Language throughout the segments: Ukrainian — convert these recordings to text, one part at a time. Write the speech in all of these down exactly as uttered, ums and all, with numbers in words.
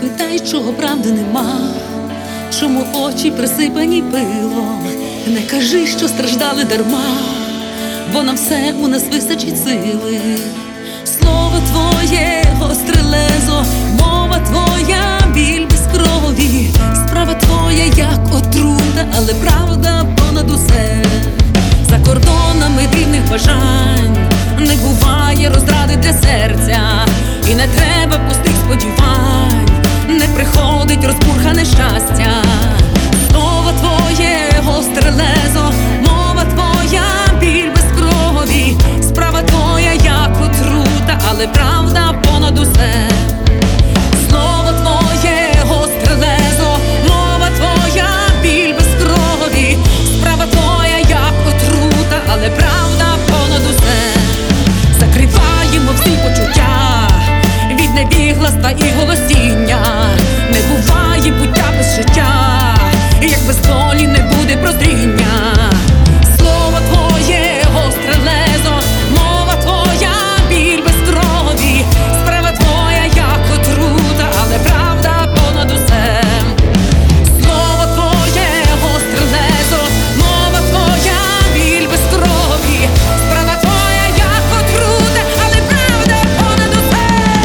питай, чого правди нема, чому очі присипані пилом. Не кажи, що страждали дарма, бо на все у нас вистачить сили. Слово твоє гостре лезо, мова твоя біль без крові, справа твоя як отрута, але правда понад усе. За кордонами дивних бажань не буває розради для серця, і не треба пустих сподівань, не приходить розбурхане щастя. Слово твоє гостре лезо, мова твоя біль без крові, справа твоя як отрута, але правда понад усе. Слово твоє гостре лезо, мова твоя біль без крові, справа твоя як отрута, але правда понад усе. Закриваємо всі почуття від невігластва і голосіння. Не буває буття без життя, як без долі не буде прозріння. Слово твоє гостре лезо, мова твоя біль без крові, справа твоя як отрута, але правда понад усе. Слово твоє гостре лезо, мова твоя біль без крові, справа твоя як отрута, але правда понад усе.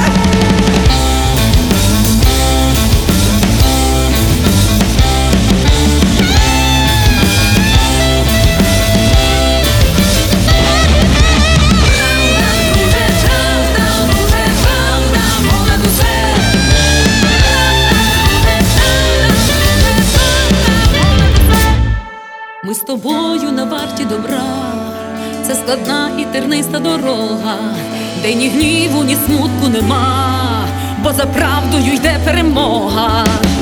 Ми з тобою на варті добра, це складна і терниста дорога, де ні гніву, ні смутку нема, бо за правдою йде перемога.